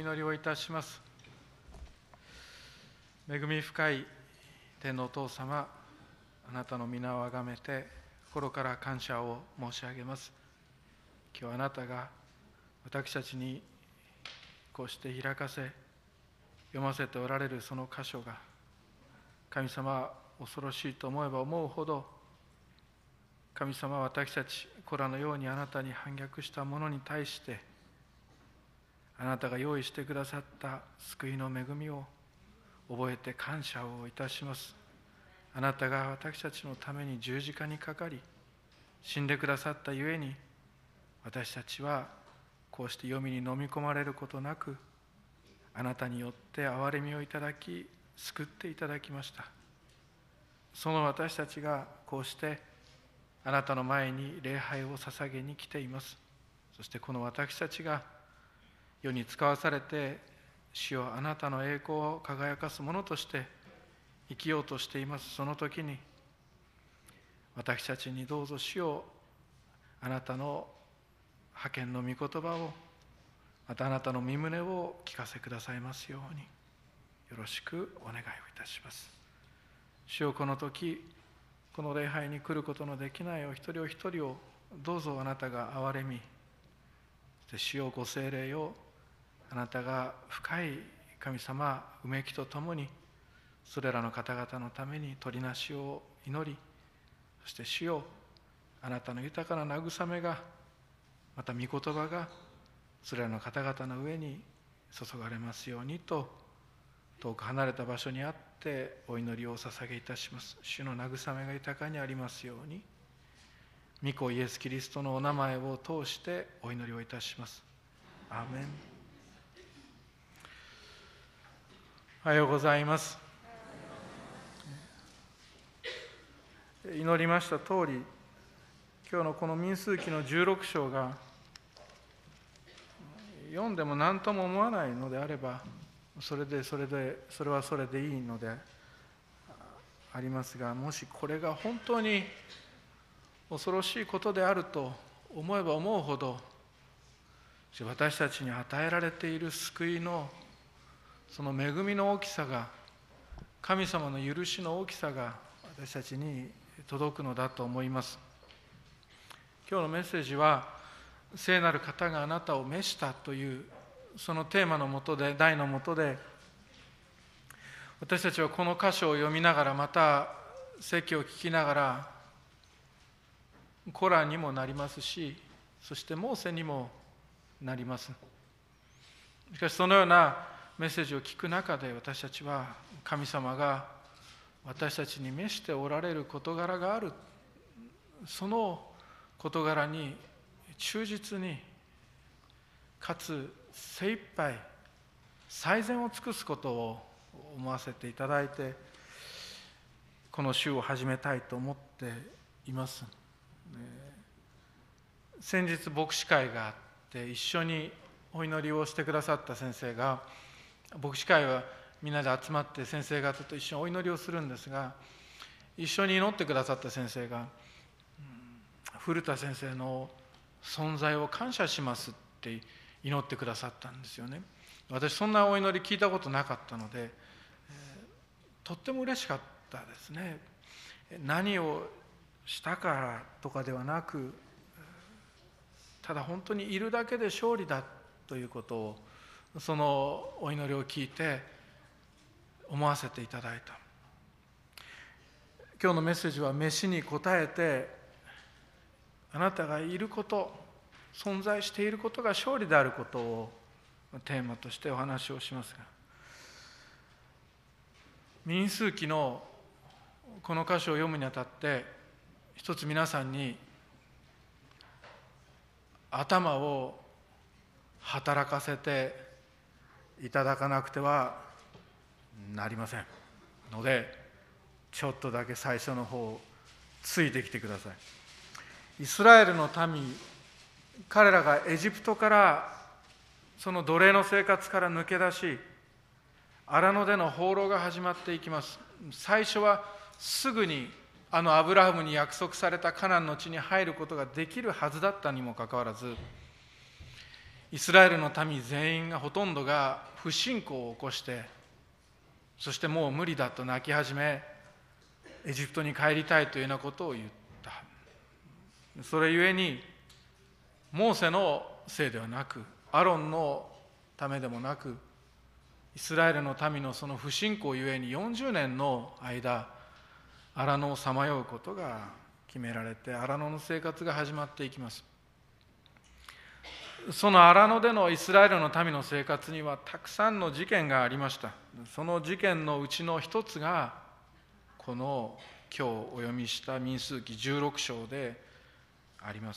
祈りをいたします。恵み深い天のお父様、あなたの皆をあがめて心から感謝を申し上げます。今日あなたが私たちにこうして開かせ読ませておられるその箇所が、神様恐ろしいと思えば思うほど、神様は私たち子らのようにあなたに反逆した者に対して、あなたが用意してくださった救いの恵みを覚えて感謝をいたします。あなたが私たちのために十字架にかかり死んでくださったゆえに、私たちはこうして黄泉に飲み込まれることなく、あなたによって憐れみをいただき救っていただきました。その私たちがこうしてあなたの前に礼拝を捧げに来ています。そしてこの私たちが世に使わされて、主よあなたの栄光を輝かすものとして生きようとしています。その時に私たちにどうぞ主よ、あなたの派遣の御言葉を、またあなたの御胸を聞かせくださいますように、よろしくお願いをいたします。主よ、この時この礼拝に来ることのできないお一人お一人をどうぞあなたが憐れみ、主よご聖霊をあなたが深い神様うめきとともにそれらの方々のために取りなしを祈り、そして主よあなたの豊かな慰めが、また御言葉がそれらの方々の上に注がれますようにと、遠く離れた場所にあってお祈りをお捧げいたします。主の慰めが豊かにありますように、御子イエス・キリストのお名前を通してお祈りをいたします。アーメン。おはようございます。祈りました通り、今日のこの民数記の16章が読んでも何とも思わないのであれば、それはそれでいいのでありますが、もしこれが本当に恐ろしいことであると思えば思うほど、私たちに与えられている救いのその恵みの大きさが、神様の許しの大きさが私たちに届くのだと思います。今日のメッセージは、聖なる方があなたを召したというそのテーマのもとで、題のもとで、私たちはこの箇所を読みながら、また説教を聞きながら、コランにもなりますし、そしてモーセにもなります。しかしそのようなメッセージを聞く中で、私たちは神様が私たちに召しておられる事柄がある、その事柄に忠実に、かつ精一杯最善を尽くすことを思わせていただいて、この週を始めたいと思っています。先日牧師会があって、一緒にお祈りをしてくださった先生が、牧師会はみんなで集まって先生方と一緒にお祈りをするんですが、一緒に祈ってくださった先生が、古田先生の存在を感謝しますって祈ってくださったんですよね。私そんなお祈り聞いたことなかったので、とっても嬉しかったですね。何をしたからとかではなく、ただ本当にいるだけで勝利だということを、そのお祈りを聞いて思わせていただいた。今日のメッセージは、飯に応えてあなたがいること、存在していることが勝利であることをテーマとしてお話をしますが、民数記のこの箇所を読むにあたって、一つ皆さんに頭を働かせていただかなくてはなりませんので、ちょっとだけ最初の方ついてきてください。イスラエルの民、彼らがエジプトからその奴隷の生活から抜け出し、荒野での放浪が始まっていきます。最初はすぐにアブラハムに約束されたカナンの地に入ることができるはずだったにもかかわらず、 イスラエルの民全員がほとんどが不信仰を起こして、そしてもう無理だと泣き始め、エジプトに帰りたいというようなことを言った。それゆえにモーセのせいではなく、アロンのためでもなく、イスラエルの民のその不信仰ゆえに40年の間荒野をさまようことが決められて、荒野の生活が始まっていきます。その荒野でのイスラエルの民の生活にはたくさんの事件がありました。その事件のうちの一つがこの今日お読みした民数記16章であります。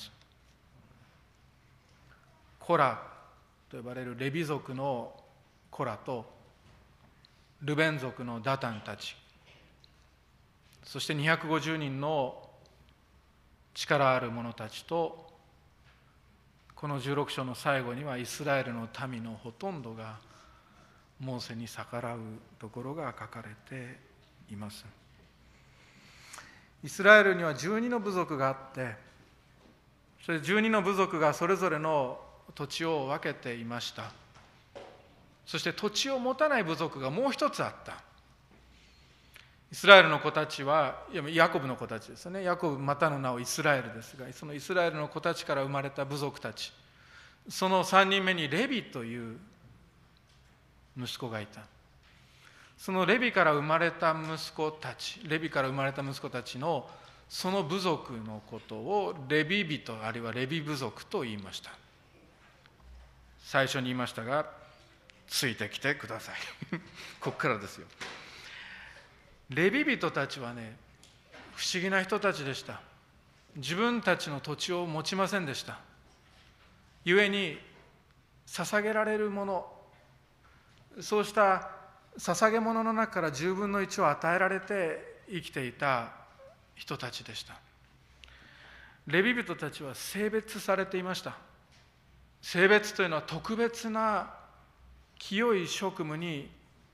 コラと呼ばれるレビ族のコラとルベン族のダタンたち、そして250人の力ある者たちと、この16章の最後にはイスラエルの民のほとんどがモーセに逆らうところが書かれています。イスラエルには12の部族があって、それ12の部族がそれぞれの土地を分けていました。そして土地を持たない部族がもう一つあった。イスラエルの子たちは、ヤコブの子たちですね。ヤコブまたの名をイスラエルですが、そのイスラエルの子たちから生まれた部族たち、その3人目にレビという息子がいた。そのレビから生まれた息子たちのその部族のことをレビ人、あるいはレビ部族と言いました。最初に言いましたが、ついてきてくださいここからですよ。レビ人たちはね、不思議な人たちでした。自分たちの土地を持ちませんでした。故に捧げられるもの、そうした捧げ物の中から10分の1を与えられて生きていた人たちでした。レビ人たちは性別されていました。性別というのは特別な清い職務に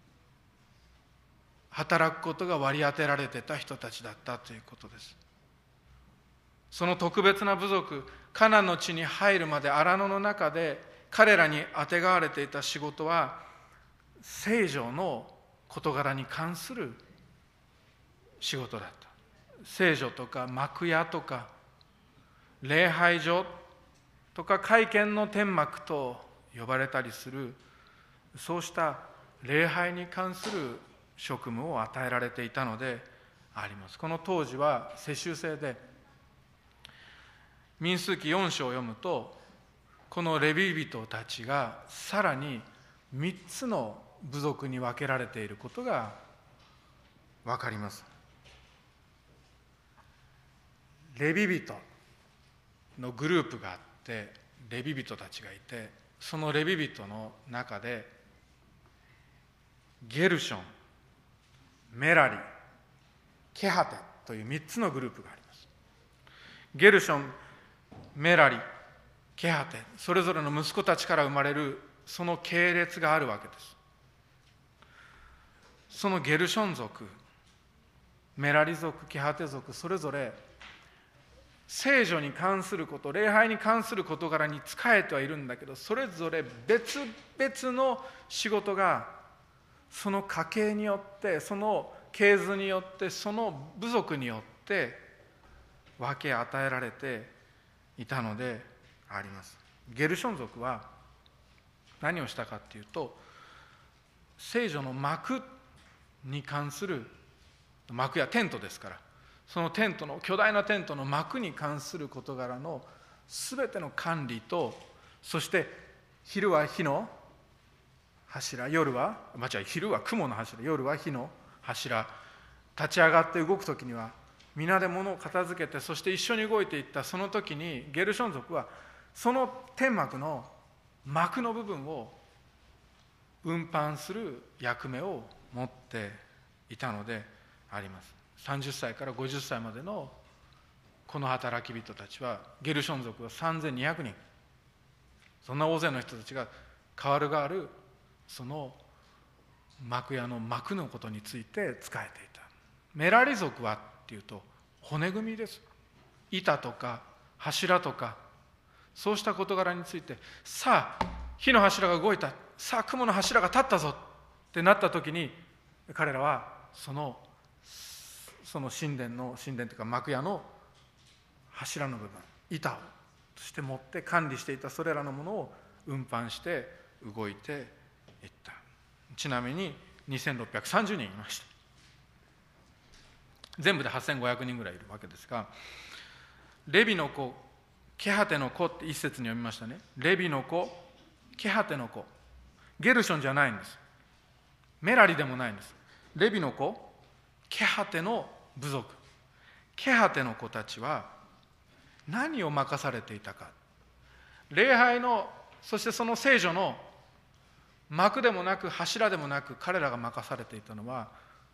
働くことが割り当てられていた人たちだったということです。その特別な部族、カナンの地に入るまで荒野の中で彼らにあてがわれていた仕事は、聖女の事柄に関する仕事だった。聖女とか幕屋とか礼拝所とか会見の天幕と呼ばれたりする、そうした礼拝に関する職務を与えられていたのであります。この当時は世襲制で、民数記4章を読むと、このレビ人たちがさらに3つの部族に分けられていることが分かります。レビ人のグループがあって、レビ人たちがいて、そのレビ人の中でゲルション、メラリ、ケハテという3つのグループがあります。ゲルション、メラリ、ケハテ、それぞれの息子たちから生まれるその系列があるわけです。そのゲルション族、メラリ族、ケハテ族、それぞれ聖女に関すること、礼拝に関する事柄に仕えてはいるんだけど、それぞれ別々の仕事がその家系によって、その系図によって、その部族によって分け与えられていたのであります。ゲルション族は何をしたかっていうと、聖女の幕に関する、幕やテントですから、そのテントの、巨大なテントの幕に関する事柄のすべての管理と、そして昼は火の柱、昼は雲の柱、夜は火の柱、立ち上がって動くときには皆で物を片付けて、そして一緒に動いていった。その時にゲルション族はその天幕の幕の部分を運搬する役目を持っていたのであります。30歳から50歳までのこの働き人たちは、ゲルション族は3200人、そんな大勢の人たちが代わる代わるその幕屋の幕のことについて仕えていた。メラリ族はっていうと骨組みです。板とか柱とか、そうした事柄について、さあ火の柱が動いた、さあ雲の柱が立ったぞってなった時に、彼らはその神殿というか幕屋の柱の部分、板をそして持って管理していたそれらのものを運搬して動いていった。ちなみに2630人いました。全部で8500人ぐらいいるわけですが、レビの子、ケハテの子って一節に読みましたね。レビの子、ケハテの子。ゲルションじゃないんです。メラリでもないんです。レビの子、ケハテの部族。ケハテの子たちは何を任されていたか。礼拝の、そしてその聖所の幕でもなく柱でもなく、彼らが任されていたのは、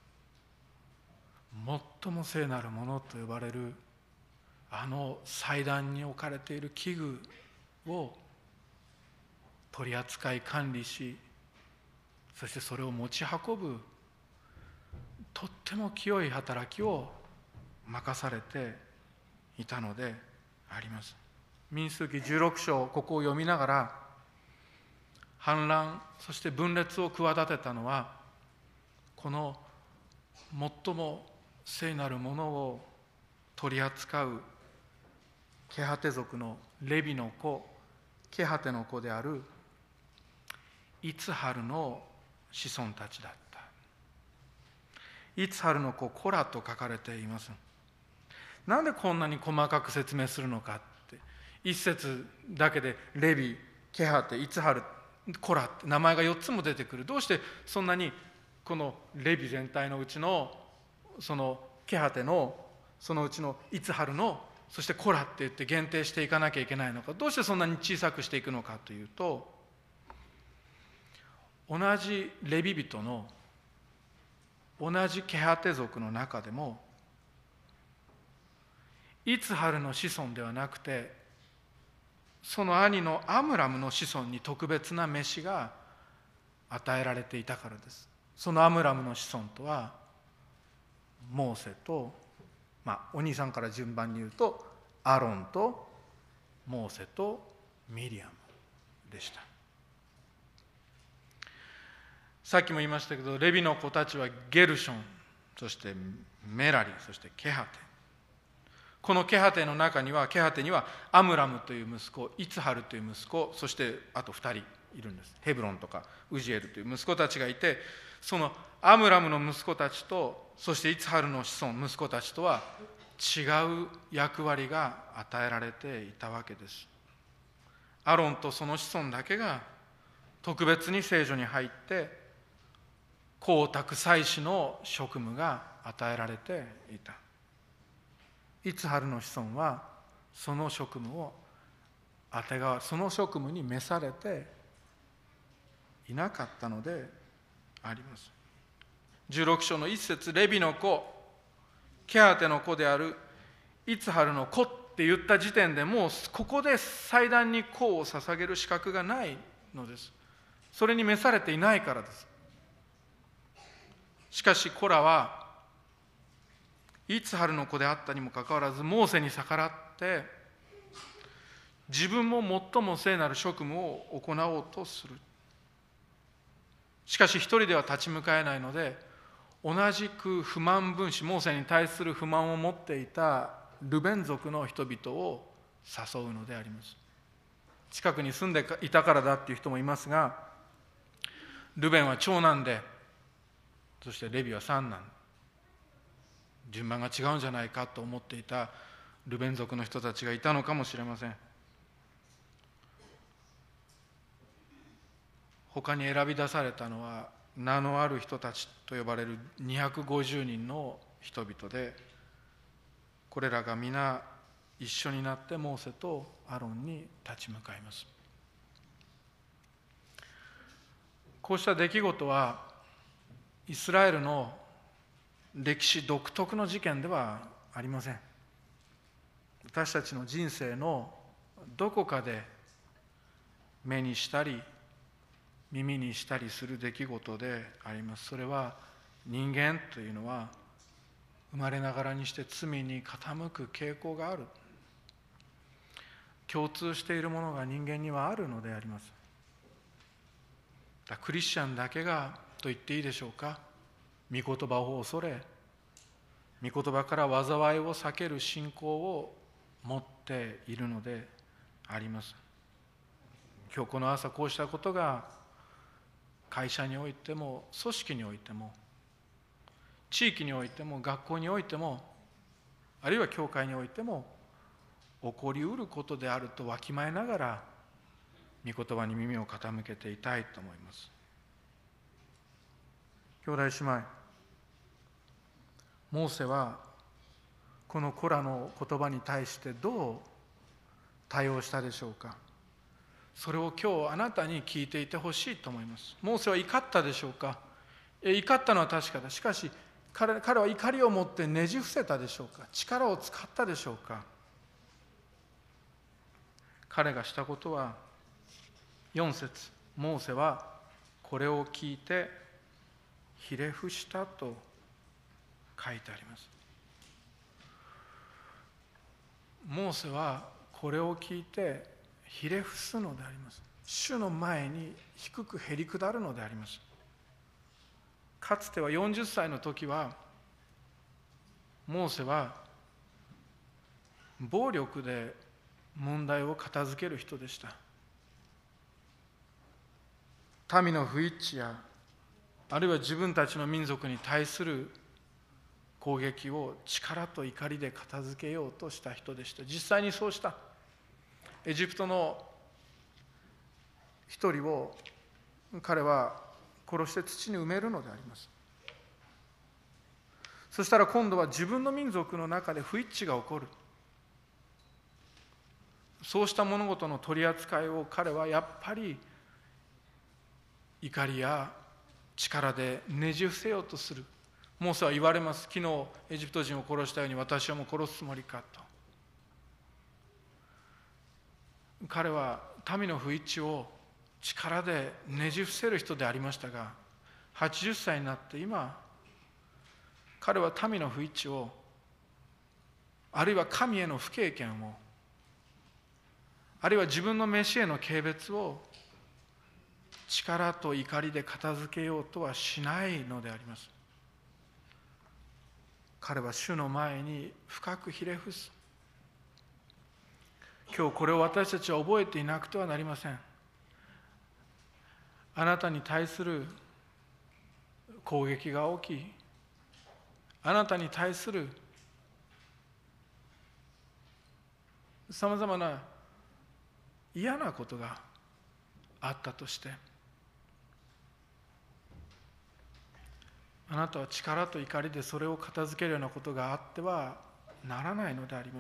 最も聖なるものと呼ばれるあの祭壇に置かれている器具を取り扱い管理し、そしてそれを持ち運ぶとっても清い働きを任されていたのであります。民数記16章、ここを読みながら反乱、そして分裂を企てたのは、この最も聖なるものを取り扱うケハテ族のレビの子、ケハテの子であるイツハルの子孫たちだった。イツハルの子コラと書かれています。なんでこんなに細かく説明するのかって、一節だけでレビ、ケハテ、イツハル、コラって名前が4つも出てくる。どうしてそんなにこのレビ全体のうちのそのケハテのそのうちのイツハルの、そしてコラって言って限定していかなきゃいけないのか、どうしてそんなに小さくしていくのかというと、同じレビ人の同じケハテ族の中でも、イツハルの子孫ではなくて、その兄のアムラムの子孫に特別な召しが与えられていたからです。そのアムラムの子孫とはモーセと、お兄さんから順番に言うとアロンとモーセとミリアムでした。さっきも言いましたけど、レビの子たちはゲルション、そしてメラリ、そしてケハテ。このケハテの中には、ケハテにはアムラムという息子、イツハルという息子、そしてあと2人いるんです。ヘブロンとかウジエルという息子たちがいて、そのアムラムの息子たちと、そしてイツハルの子孫、息子たちとは違う役割が与えられていたわけです。アロンとその子孫だけが特別に聖所に入って公託祭司の職務が与えられていた。イツハルの子孫はその職務をその職務に召されていなかったのであります。16章の一節、レビの子、ケハテの子であるイツハルの子って言った時点で、もうここで祭壇に香を捧げる資格がないのです。それに召されていないからです。しかしコラはイツハルの子であったにもかかわらず、モーセに逆らって自分も最も聖なる職務を行おうとする。しかし一人では立ち向かえないので、同じく不満分子、モーセに対する不満を持っていたルベン族の人々を誘うのであります。近くに住んでいたからだっていう人もいますが、ルベンは長男で、そしてレビは三男、順番が違うんじゃないかと思っていたルベン族の人たちがいたのかもしれません。他に選び出されたのは名のある人たちと呼ばれる250人の人々で、これらが皆一緒になってモーセとアロンに立ち向かいます。こうした出来事はイスラエルの歴史独特の事件ではありません。私たちの人生のどこかで目にしたり耳にしたりする出来事であります。それは、人間というのは生まれながらにして罪に傾く傾向がある。共通しているものが人間にはあるのであります。 クリスチャンだけがと言っていいでしょうか、御言葉を恐れ、御言葉から災いを避ける信仰を持っているのであります。今日この朝こうしたことが会社においても組織においても地域においても学校においてもあるいは教会においても起こりうることであるとわきまえながら御言葉に耳を傾けていたいと思います。兄弟姉妹、モーセはこのコラの言葉に対してどう対応したでしょうか。それを今日あなたに聞いていてほしいと思います。モーセは怒ったでしょうか。怒ったのは確かだ。しかし彼は怒りを持ってねじ伏せたでしょうか。力を使ったでしょうか。彼がしたことは4節、モーセはこれを聞いてひれ伏したと書いてあります。モーセはこれを聞いてひれ伏すのであります。主の前に低くへり下るのであります。かつては40歳の時はモーセは暴力で問題を片付ける人でした。民の不一致やあるいは自分たちの民族に対する攻撃を力と怒りで片付けようとした人でした。実際にそうした。エジプトの一人を彼は殺して土に埋めるのであります。そしたら今度は自分の民族の中で不一致が起こる。そうした物事の取り扱いを彼はやっぱり怒りや力でねじ伏せようとする。モーセは言われます。昨日エジプト人を殺したように私はもう殺すつもりかと。彼は民の不一致を力でねじ伏せる人でありましたが、80歳になって今彼は民の不一致をあるいは神への不敬虔をあるいは自分の召しへの軽蔑を力と怒りで片付けようとはしないのであります。彼は主の前に深くひれ伏す。今日これを私たちは覚えていなくてはなりません。あなたに対する攻撃が起き、あなたに対するさまざまな嫌なことがあったとして、あなたは力と怒りでそれを片付けるようなことがあってはならないのであります。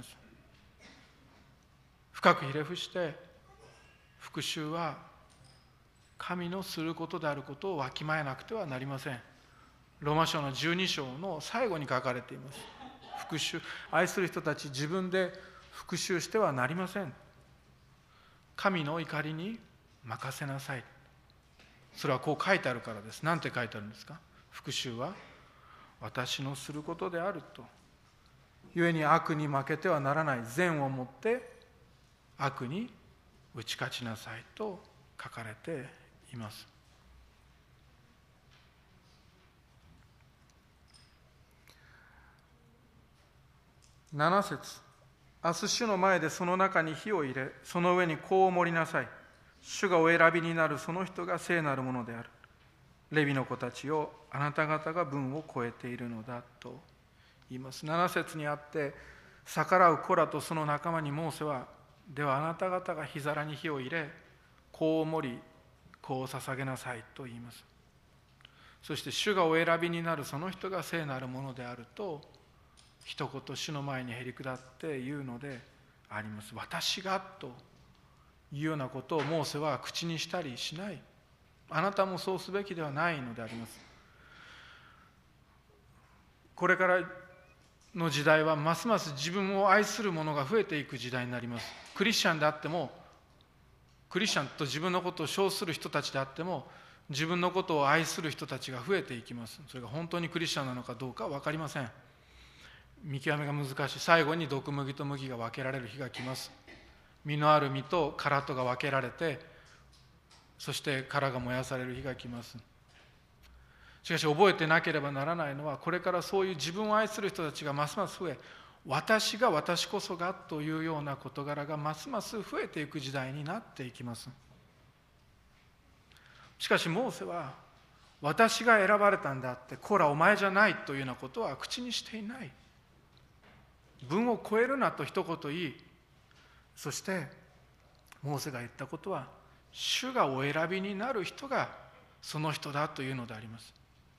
深くひれ伏して復讐は神のすることであることをわきまえなくてはなりません。ローマ書の12章の最後に書かれています。復讐、愛する人たち自分で復讐してはなりません。神の怒りに任せなさい。それはこう書いてあるからです。なんて書いてあるんですか。復讐は私のすることであると。故に悪に負けてはならない。善をもって悪に打ち勝ちなさいと書かれています。7節、明日主の前でその中に火を入れ、その上に香を盛りなさい。主がお選びになるその人が聖なるものである。レビの子たちよ、あなた方が分を超えているのだと言います。7節にあって逆らうコラとその仲間にモーセは、ではあなた方が火皿に火を入れ香を盛り香を捧げなさいと言います。そして主がお選びになるその人が聖なるものであると一言主の前にへり下って言うのであります。私がというようなことをモーセは口にしたりしない。あなたもそうすべきではないのであります。これからの時代はますます自分を愛する者が増えていく時代になります。クリスチャンであっても、クリスチャンと自分のことを称する人たちであっても、自分のことを愛する人たちが増えていきます。それが本当にクリスチャンなのかどうかは分かりません。見極めが難しい。最後に毒麦と麦が分けられる日が来ます。実のある実と殻とが分けられて、 そして殻が燃やされる日が来ます。しかし覚えてなければならないのは、これからそういう自分を愛する人たちがますます増え、私が私こそがというような事柄がますます増えていく時代になっていきます。しかしモーセは、私が選ばれたんだって、こらお前じゃないというようなことは口にしていない。分を超えるなと一言言い、そしてモーセが言ったことは、主がお選びになる人がその人だというのであります。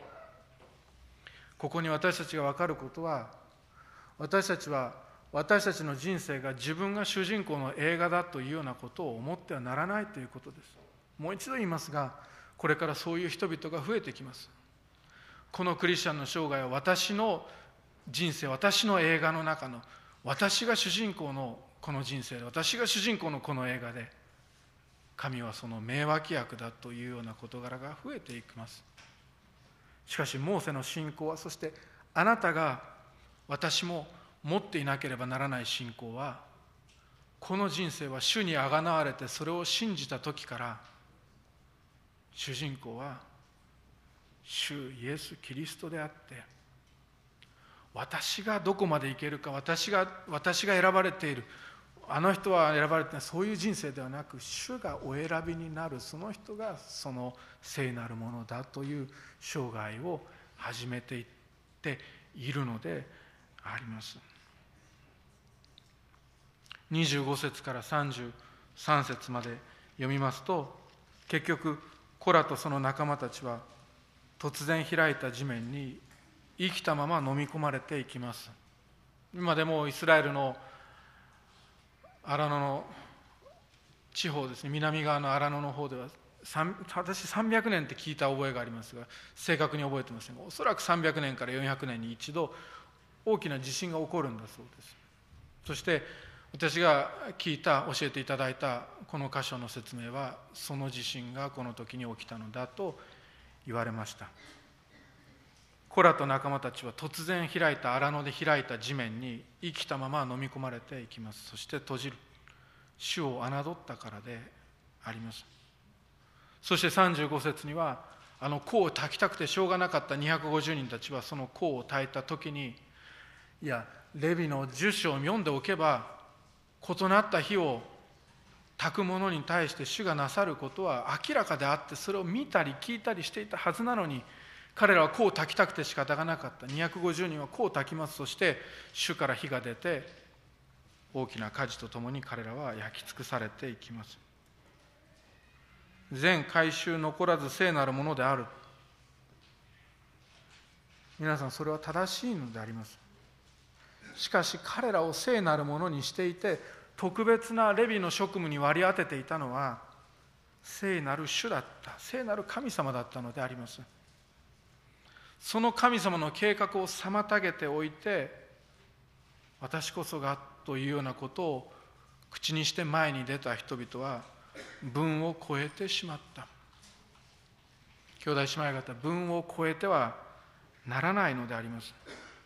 ここに私たちが分かることは、私たちは私たちの人生が自分が主人公の映画だというようなことを思ってはならないということです。もう一度言いますが、これからそういう人々が増えてきます。このクリスチャンの生涯は私の人生、私の映画の中の、私が主人公のこの人生で、私が主人公のこの映画で、神はその名脇役だというような事柄が増えていきます。しかしモーセの信仰は、そしてあなたが私も持っていなければならない信仰は、この人生は主にあがなわれてそれを信じた時から、主人公は主イエス・キリストであって、私がどこまでいけるか、私が選ばれている、あの人は選ばれていない、そういう人生ではなく、主がお選びになるその人がその聖なるものだという生涯を始めていっているのであります。25節から33節まで読みますと、結局コラとその仲間たちは突然開いた地面に生きたまま飲み込まれていきます。今でもイスラエルの荒野の地方ですね、南側の荒野の方では、私300年って聞いた覚えがありますが、正確に覚えてませんが、おそらく300年から400年に一度大きな地震が起こるんだそうです。そして私が教えていただいたこの箇所の説明は、その地震がこの時に起きたのだと言われました。コラと仲間たちは突然荒野で開いた地面に生きたまま飲み込まれていきます。そして閉じる。主を侮ったからであります。そして35節には、あの香を焚きたくてしょうがなかった250人たちは、その香を焚いた時に、いや、レビの10章を読んでおけば、異なった火を焚く者に対して主がなさることは明らかであって、それを見たり聞いたりしていたはずなのに、彼らは香を焚きたくて仕方がなかった。250人は香を焚きます。そして主から火が出て、大きな火事とともに彼らは焼き尽くされていきます。全回収残らず聖なるものである。皆さん、それは正しいのであります。しかし彼らを聖なるものにしていて、特別なレビの職務に割り当てていたのは聖なる主だった、聖なる神様だったのであります。その神様の計画を妨げておいて、私こそがというようなことを口にして前に出た人々は分を超えてしまった。兄弟姉妹方、分を超えてはならないのであります。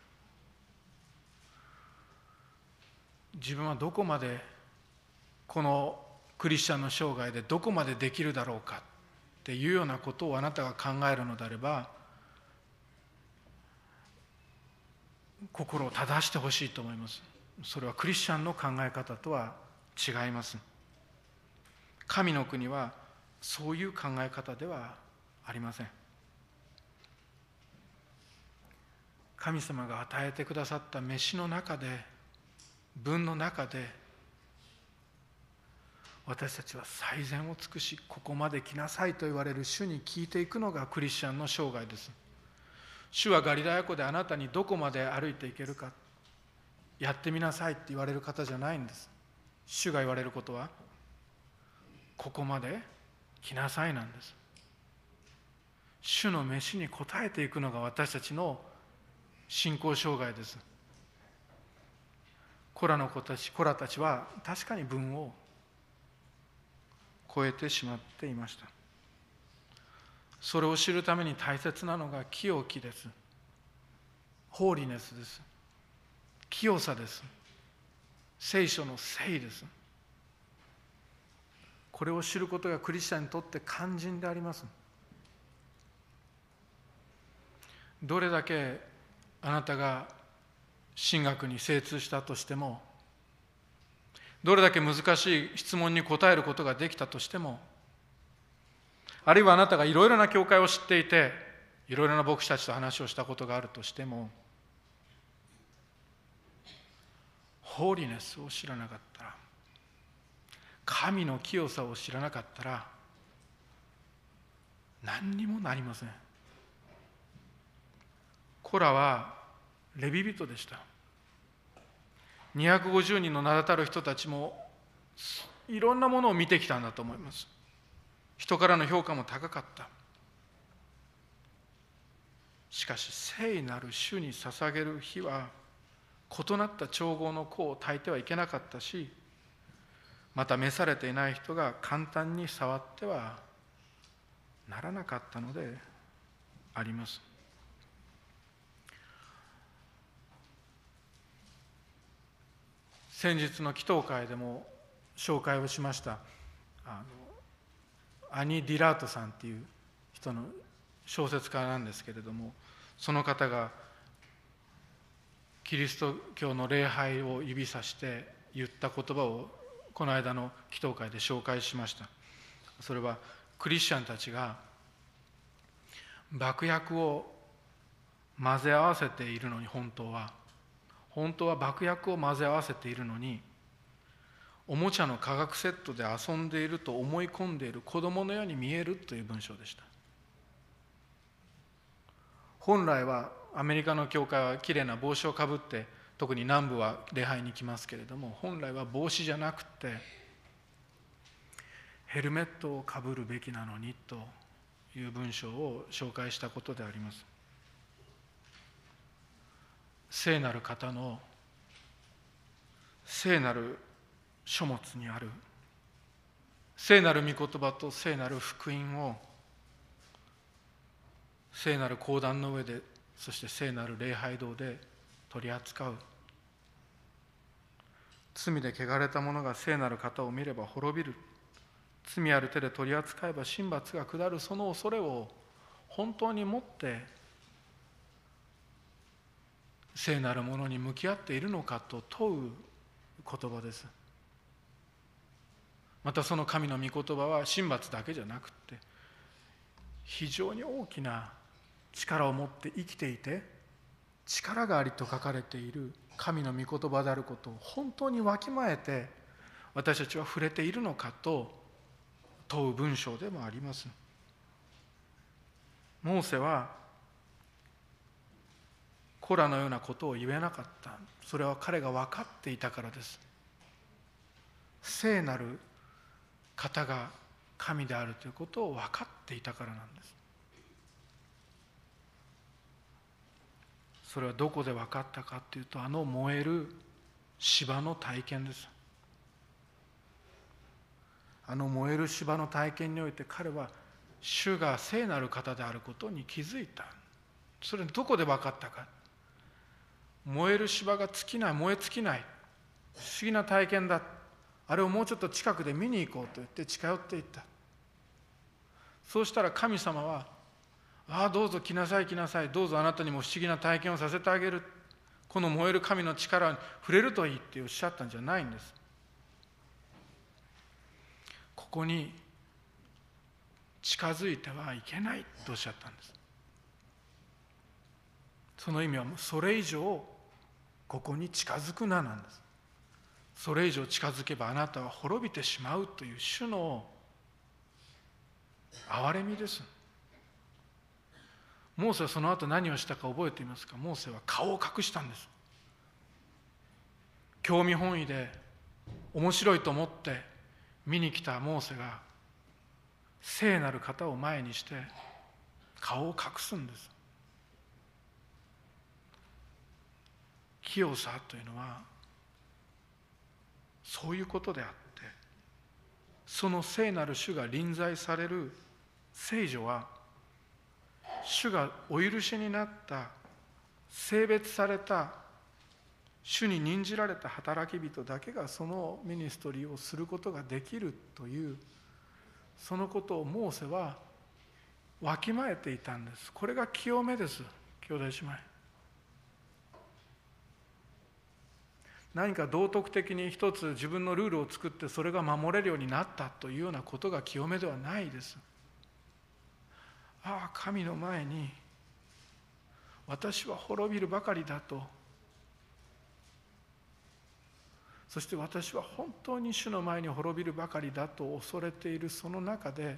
自分はどこまでこのクリスチャンの生涯でどこまでできるだろうかっていうようなことをあなたが考えるのであれば、心を正してほしいと思います。それはクリスチャンの考え方とは違います。神の国はそういう考え方ではありません。神様が与えてくださった飯の中で、分の中で、私たちは最善を尽くし、ここまで来なさいと言われる主に聞いていくのがクリスチャンの生涯です。主はガリラヤ湖であなたにどこまで歩いていけるかやってみなさいって言われる方じゃないんです。主が言われることは、ここまで来なさいなんです。主の召しに応えていくのが私たちの信仰生涯です。コラたちは確かに分を超えてしまっていました。それを知るために大切なのが清きです。ホーリネスです。清さです。聖書の聖です。 これを知ることがクリスチャンにとって肝心であります。どれだけあなたが神学に精通したとしても、どれだけ難しい質問に答えることができたとしても、あるいはあなたがいろいろな教会を知っていて、いろいろな牧師たちと話をしたことがあるとしても、ホーリネスを知らなかったら、神の清さを知らなかったら、何にもなりません。コラはレビ人でした。250人の名だたる人たちもいろんなものを見てきたんだと思います。人からの評価も高かった。しかし聖なる主に捧げる日は異なった調合の香を焚いてはいけなかったし、また召されていない人が簡単に触ってはならなかったのであります。先日の祈祷会でも紹介をしましたアニ・ディラートさんっていう人の小説家なんですけれども、その方がキリスト教の礼拝を指さして言った言葉をこの間の祈祷会で紹介しました。それはクリスチャンたちが爆薬を混ぜ合わせているのに、本当は爆薬を混ぜ合わせているのに、おもちゃの化学セットで遊んでいると思い込んでいる子供のように見えるという文章でした。本来はアメリカの教会はきれいな帽子をかぶって、特に南部は礼拝に来ますけれども、本来は帽子じゃなくてヘルメットをかぶるべきなのにという文章を紹介したことであります。聖なる方の聖なる書物にある聖なる御言葉と聖なる福音を聖なる講談の上で、そして聖なる礼拝堂で取り扱う。罪で汚れた者が聖なる方を見れば滅びる。罪ある手で取り扱えば神罰が下る。その恐れを本当に持って聖なるものに向き合っているのかと問う言葉です。またその神の御言葉は神罰だけじゃなくって非常に大きな力を持って生きていて、力がありと書かれている神の御言葉であることを本当にわきまえて私たちは触れているのかと問う文章でもあります。モーセはコラのようなことを言えなかった。それは彼が分かっていたからです。聖なる方が神であるということを分かっていたからなんです。それはどこで分かったかというと、燃える芝の体験です。燃える芝の体験において彼は主が聖なる方であることに気づいた。それどこで分かったか。燃える芝が尽きない、燃え尽きない、不思議な体験だ。あれをもうちょっと近くで見に行こうと言って近寄っていった。そうしたら神様は、どうぞ来なさい来なさい、どうぞあなたにも不思議な体験をさせてあげる。この燃える神の力に触れるといいっておっしゃったんじゃないんです。ここに近づいてはいけないとおっしゃったんです。その意味はそれ以上ここに近づくななんです。それ以上近づけばあなたは滅びてしまうという主の憐れみです。モーセはその後何をしたか覚えていますか。モーセは顔を隠したんです。興味本位で面白いと思って見に来たモーセが聖なる方を前にして顔を隠すんです。清さというのはそういうことであって、その聖なる主が臨在される聖所は、主がお許しになった聖別された主に任じられた働き人だけがそのミニストリーをすることができるというそのことをモーセはわきまえていたんです。これが清めです、兄弟姉妹。何か道徳的に一つ自分のルールを作ってそれが守れるようになったというようなことが清めではないです。ああ、神の前に私は滅びるばかりだと、そして私は本当に主の前に滅びるばかりだと恐れているその中で、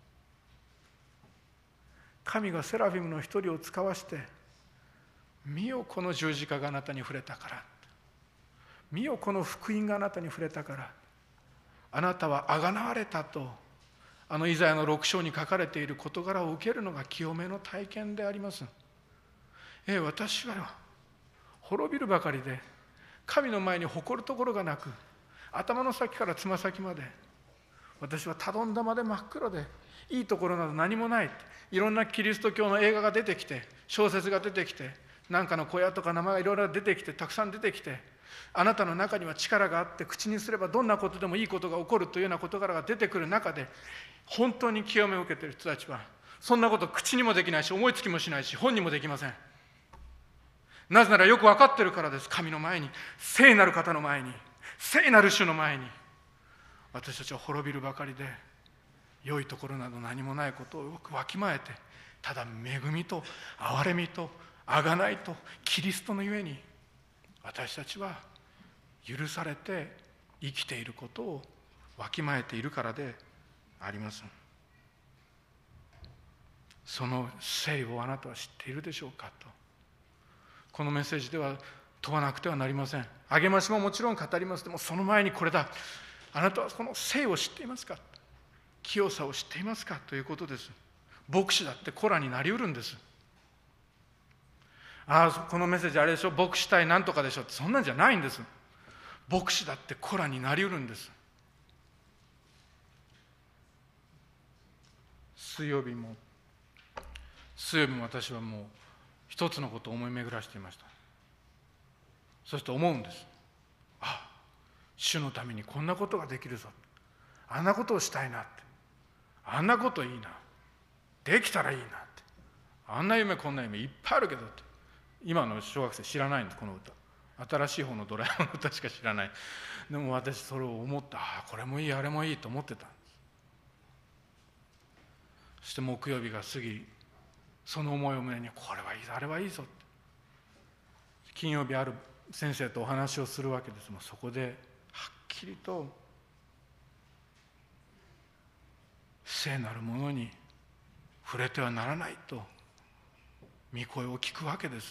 神がセラフィムの一人を使わして、見よこの十字架があなたに触れたから、見よこの福音があなたに触れたから、あなたはあがなわれたと、イザヤの6章に書かれている事柄を受けるのが清めの体験であります。私は滅びるばかりで、神の前に誇るところがなく、頭の先からつま先まで私はたどんだまで真っ黒で、いいところなど何もない。いろんなキリスト教の映画が出てきて、小説が出てきて、なんかの小屋とか名前がいろいろ出てきて、たくさん出てきて、あなたの中には力があって、口にすればどんなことでもいいことが起こるというような事柄が出てくる中で、本当に清めを受けている人たちはそんなこと口にもできないし、思いつきもしないし、本にもできません。なぜならよく分かっているからです。神の前に、聖なる方の前に、聖なる主の前に、私たちは滅びるばかりで、良いところなど何もないことをよくわきまえて、ただ恵みと憐れみと贖いとキリストのゆえに、私たちは許されて生きていることをわきまえているからであります。その聖をあなたは知っているでしょうかと、このメッセージでは問わなくてはなりません。励ましももちろん語ります。でもその前にこれだ。あなたはこの聖を知っていますか、清さを知っていますかということです。牧師だってコラになりうるんです。このメッセージあれでしょ、牧師対なんとかでしょって、そんなんじゃないんです。牧師だってコラになりうるんです。水曜日も私はもう一つのことを思い巡らしていました。そして思うんです。主のためにこんなことができるぞ、あんなことをしたいなって、あんなこといいな、できたらいいなって、あんな夢こんな夢いっぱいあるけどって。今の小学生知らないんです、この歌。新しい方のドラえもんの歌しか知らない。でも私それを思った。これもいいあれもいいと思ってたんです。そして木曜日が過ぎ、その思いを胸に、これはいいぞあれはいいぞって、金曜日ある先生とお話をするわけです。もうそこではっきりと聖なるものに触れてはならないと御声を聞くわけです。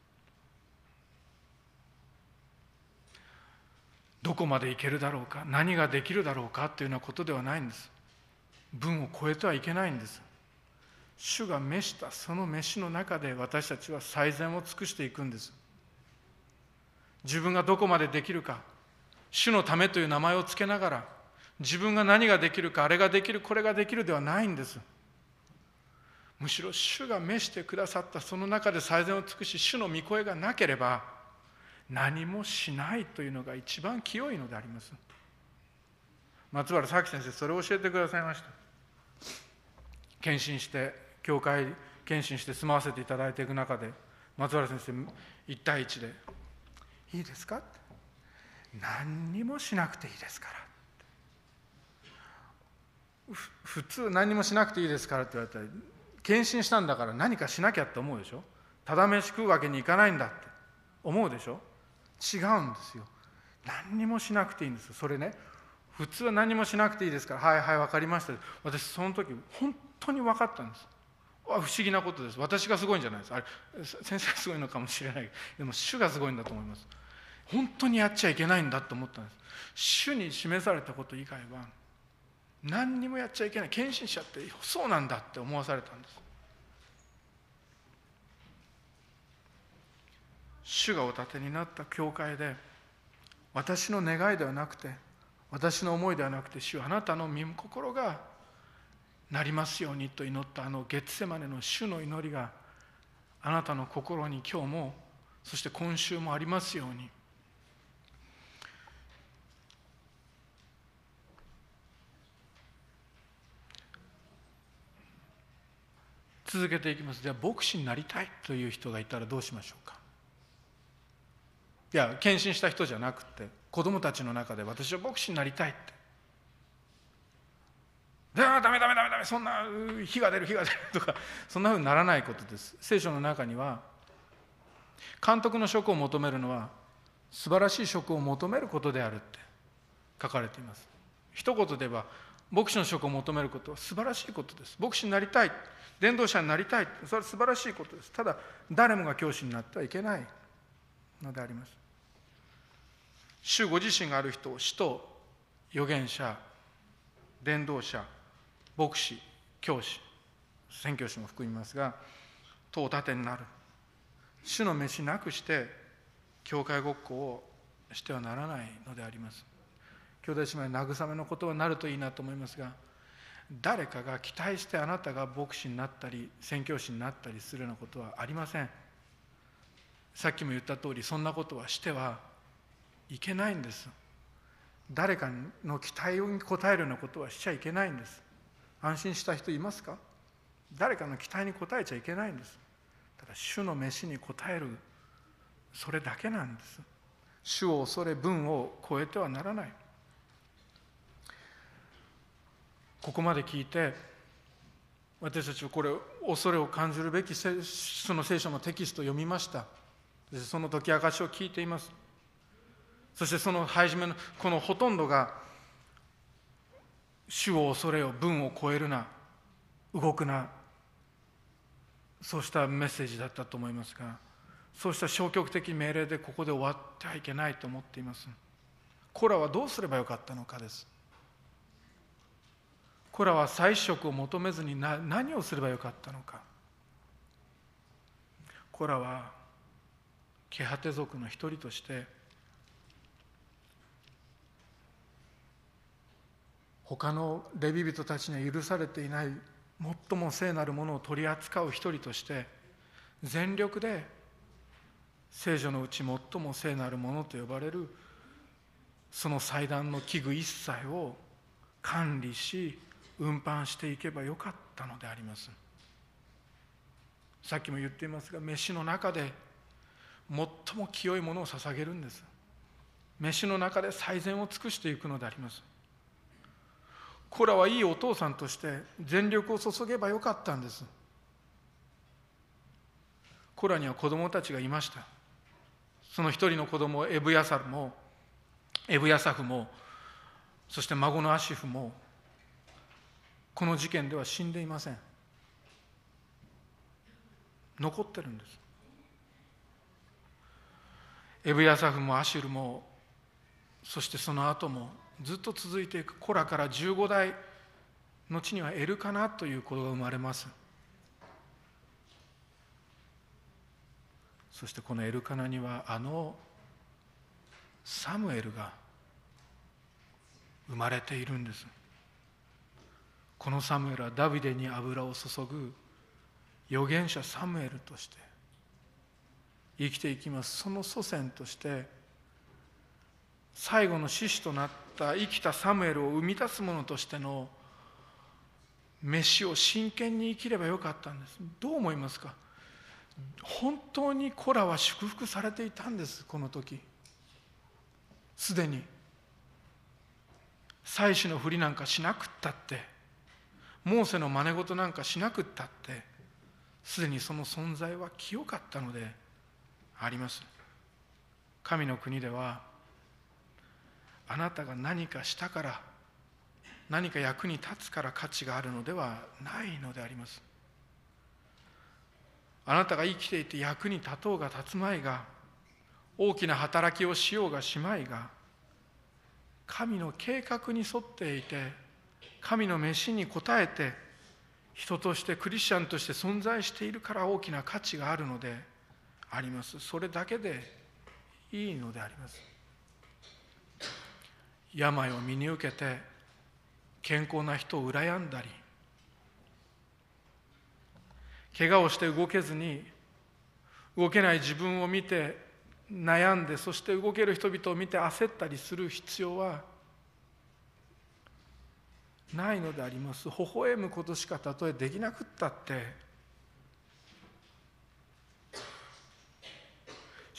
どこまでいけるだろうか、何ができるだろうかというようなことではないんです。分を超えてはいけないんです。主が召したその召しの中で私たちは最善を尽くしていくんです。自分がどこまでできるか、主のためという名前をつけながら、自分が何ができるか、あれができるこれができるではないんです。むしろ主が召してくださったその中で最善を尽くし、主の御声がなければ何もしないというのが一番清いのであります。松原咲先生、それを教えてくださいました。献身して教会献身して住まわせていただいていく中で、松原先生1対1でいいですか、何にもしなくていいですから。普通何にもしなくていいですからって言われたら、献身したんだから何かしなきゃって思うでしょ。ただ飯食うわけにいかないんだって思うでしょ。違うんですよ。何にもしなくていいんですよ。それね、普通は何にもしなくていいですから、はいはい分かりました。私その時本当に分かったんです。不思議なことです。私がすごいんじゃないです。あれ先生がすごいのかもしれないけど、でも主がすごいんだと思います。本当にやっちゃいけないんだと思ったんです。主に示されたこと以外は何にもやっちゃいけない。献身者ってそうなんだって思わされたんです。主がお立てになった教会で、私の願いではなくて、私の思いではなくて、主あなたの御心がなりますようにと祈ったゲッセマネの主の祈りがあなたの心に今日も、そして今週もありますように。 続けていきます。じゃあ牧師になりたいという人がいたらどうしましょうか。いや、献身した人じゃなくて、子供たちの中で私は牧師になりたいって。ダメ、そんな火が出るとか、そんなふうにならないことです。聖書の中には、監督の職を求めるのは、素晴らしい職を求めることであるって書かれています。一言で言えば、牧師の職を求めることは素晴らしいことです。牧師になりたい、伝道者になりたい、それは素晴らしいことです。ただ、誰もが教師になってはいけないのであります。主ご自身がある人を使徒、預言者、伝道者、牧師、教師、宣教師も含みますが、党盾になる。主の召しなくして教会ごっこをしてはならないのであります。兄弟姉妹の慰めのことはなるといいなと思いますが、誰かが期待してあなたが牧師になったり宣教師になったりするようなことはありません。さっきも言った通り、そんなことはしてはいけないんです。誰かの期待に応えるようなことはしちゃいけないんです。安心した人いますか？誰かの期待に応えちゃいけないんです。ただ主の召しに応える、それだけなんです。主を恐れ分を超えてはならない。ここまで聞いて、私たちはこれ恐れを感じるべきその聖書のテキストを読みました。その解き明かしを聞いています。そしてその初めのこのほとんどが、主を恐れよ、分を超えるな、動くな、そうしたメッセージだったと思いますが、そうした消極的命令でここで終わってはいけないと思っています。コラはどうすればよかったのかです。コラは祭司職を求めずに何をすればよかったのか。コラはケハテ族の一人として他のレビ人たちには許されていない最も聖なるものを取り扱う一人として全力で聖書のうち最も聖なるものと呼ばれるその祭壇の器具一切を管理し運搬していけばよかったのであります。さっきも言っていますが、飯の中で最も清いものを捧げるんです。飯の中で最善を尽くしていくのであります。コラはいいお父さんとして全力を注げばよかったんです。コラには子供たちがいました。その一人の子供エブヤサフも、そして孫のアシフもこの事件では死んでいません。残ってるんです。エブヤサフもアシュルも、そしてその後もずっと続いていく。コラから15代後にはエルカナという子が生まれます。そしてこのエルカナにはサムエルが生まれているんです。このサムエルはダビデに油を注ぐ預言者サムエルとして生きていきます。その祖先として最後の士師となった生きたサムエルを生み出す者としての飯を真剣に生きればよかったんです。どう思いますか？本当にコラは祝福されていたんです。この時すでに祭司のふりなんかしなくったって、モーセの真似事なんかしなくったって、すでにその存在は清かったのであります。神の国ではあなたが何かしたから、何か役に立つから価値があるのではないのであります。あなたが生きていて役に立とうが立つまいが、大きな働きをしようがしまいが、神の計画に沿っていて、神の召しに応えて人としてクリスチャンとして存在しているから大きな価値があるのであります。それだけでいいのであります。病を身に受けて健康な人を羨んだり、怪我をして動けずに動けない自分を見て悩んで、そして動ける人々を見て焦ったりする必要はないのであります。微笑むことしかたとえできなくったって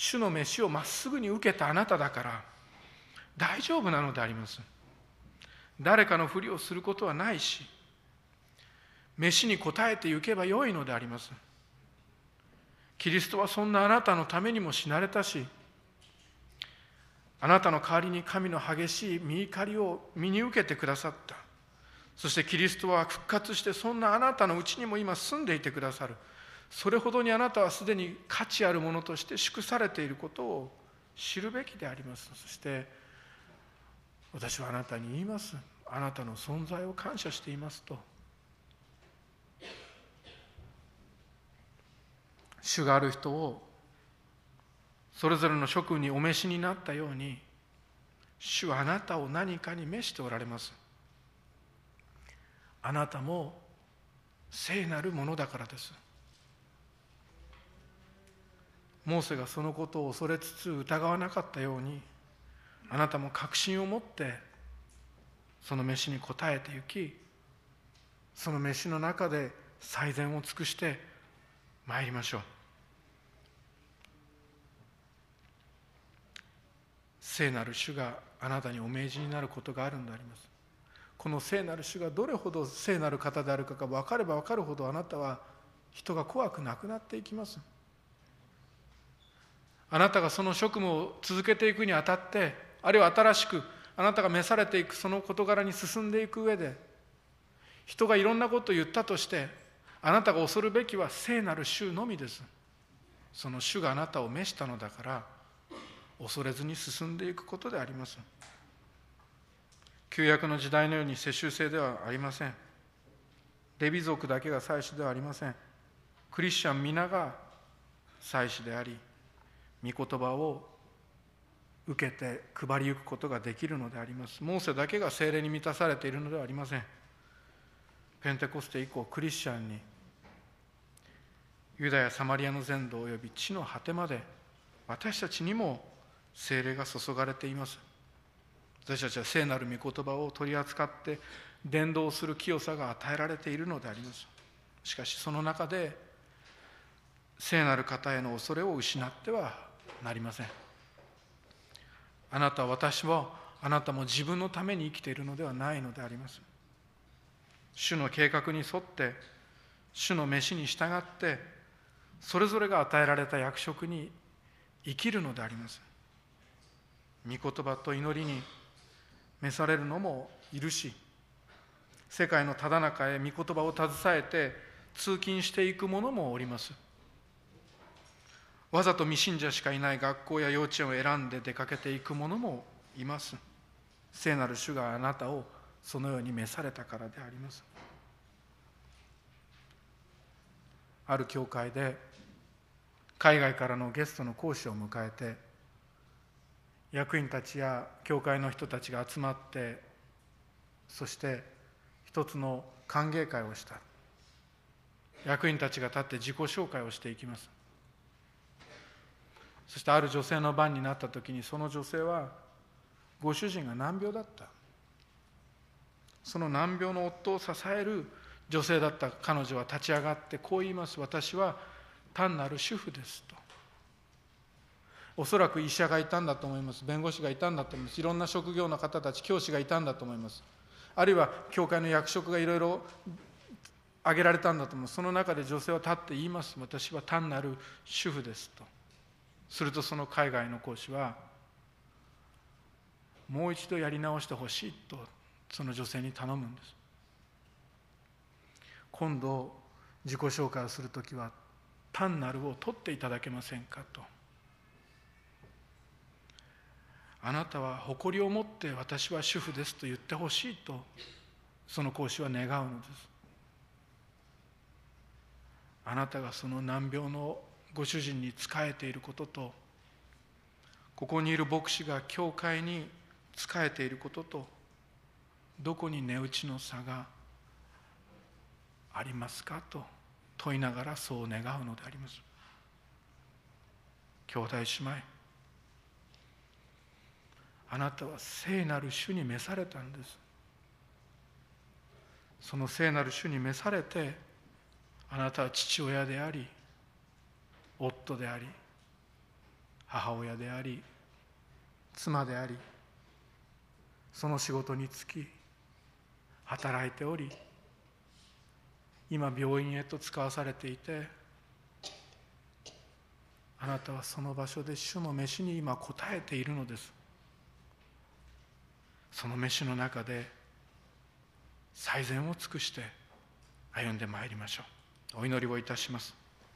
主の召しをまっすぐに受けたあなただから大丈夫なのであります。誰かのふりをすることはないし、召しに応えてゆけばよいのであります。キリストはそんなあなたのためにも死なれたし、あなたの代わりに神の激しい御怒りを身に受けてくださった。そしてキリストは復活して、そんなあなたのうちにも今住んでいてくださる。それほどにあなたはすでに価値あるものとして祝されていることを知るべきであります。そして私はあなたに言います。あなたの存在を感謝していますと。主がある人をそれぞれの職務にお召しになったように、主はあなたを何かに召しておられます。あなたも聖なるものだからです。モーセがそのことを恐れつつ疑わなかったように、あなたも確信を持ってその召しに応えてゆき、その召しの中で最善を尽くしてまいりましょう。聖なる主があなたにお命じになることがあるんであります。この聖なる主がどれほど聖なる方であるかが分かれば分かるほど、あなたは人が怖くなくなっていきます。あなたがその職務を続けていくにあたって、あるいは新しくあなたが召されていくその事柄に進んでいく上で、人がいろんなことを言ったとして、あなたが恐るべきは聖なる主のみです。その主があなたを召したのだから、恐れずに進んでいくことであります。旧約の時代のように世襲制ではありません。レビ族だけが祭司ではありません。クリスチャン皆が祭司であり、御言葉を受けて配りゆくことができるのであります。モーセだけが聖霊に満たされているのではありません。ペンテコステ以降、クリスチャンにユダヤサマリアの全土および地の果てまで私たちにも聖霊が注がれています。私たちは聖なる御言葉を取り扱って伝道する清さが与えられているのであります。しかしその中で聖なる方への恐れを失ってはなりません。あなた、私は、あなたも自分のために生きているのではないのであります。主の計画に沿って主の召しに従ってそれぞれが与えられた役職に生きるのであります。御言葉と祈りに召されるのもいるし、世界のただ中へ御言葉を携えて通勤していく者もおります。わざと未信者しかいない学校や幼稚園を選んで出かけていく者もいます。聖なる主があなたをそのように召されたからであります。ある教会で海外からのゲストの講師を迎えて、役員たちや教会の人たちが集まって、そして一つの歓迎会をした。役員たちが立って自己紹介をしていきます。そしてある女性の番になった時に、その女性はご主人が難病だった。その難病の夫を支える女性だった彼女は立ち上がってこう言います。私は単なる主婦ですと。おそらく医者がいたんだと思います。弁護士がいたんだと思います。いろんな職業の方たち、教師がいたんだと思います。あるいは教会の役職がいろいろ挙げられたんだと思います。その中で女性は立って言います。私は単なる主婦ですと。するとその海外の講師は、もう一度やり直してほしいとその女性に頼むんです。今度自己紹介をするときは単なるを取っていただけませんかと。あなたは誇りを持って私は主婦ですと言ってほしいとその講師は願うのです。あなたがその難病のご主人に仕えていることと、ここにいる牧師が教会に仕えていることと、どこに値打ちの差がありますかと問いながらそう願うのであります。兄弟姉妹、あなたは聖なる主に召されたんです。その聖なる主に召されて、あなたは父親であり、夫であり、 母親であり妻であり、その仕事に就き働いており、今病院へと使わされていて、あなたはその場所で主の召しに今応えているのです。その召しの中で最善を尽くして歩んでまいりましょう。お祈りをいたします。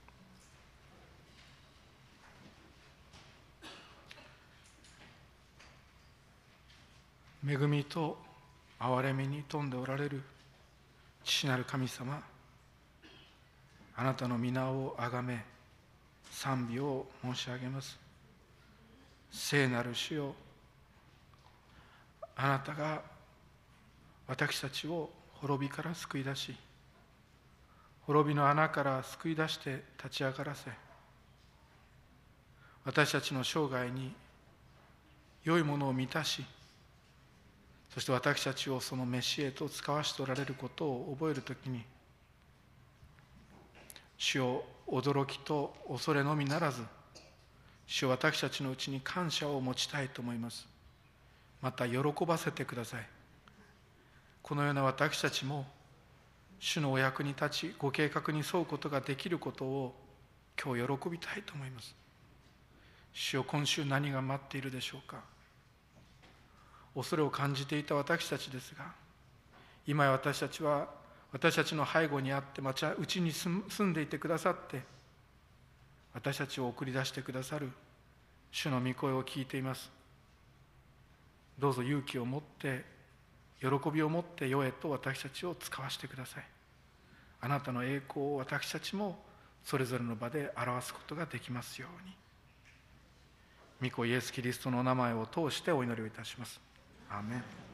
恵みと憐れみに富んでおられる父なる神様、あなたの皆をあがめ賛美を申し上げます。聖なる主よ、あなたが私たちを滅びから救い出し、滅びの穴から救い出して立ち上がらせ、私たちの生涯に良いものを満たし、そして私たちをその召しへと使わしておられることを覚えるときに、主を驚きと恐れのみならず、主を私たちのうちに感謝を持ちたいと思います。また喜ばせてください。このような私たちも主のお役に立ち、ご計画に沿うことができることを今日喜びたいと思います。主よ、今週何が待っているでしょうか。恐れを感じていた私たちですが、今や私たちは私たちの背後にあってうちに住んでいてくださって、私たちを送り出してくださる主の御声を聞いています。どうぞ勇気を持って、喜びを持って世へと私たちを使わしてください。あなたの栄光を私たちもそれぞれの場で表すことができますように。御子イエス・キリストのお名前を通してお祈りをいたします。アーメン。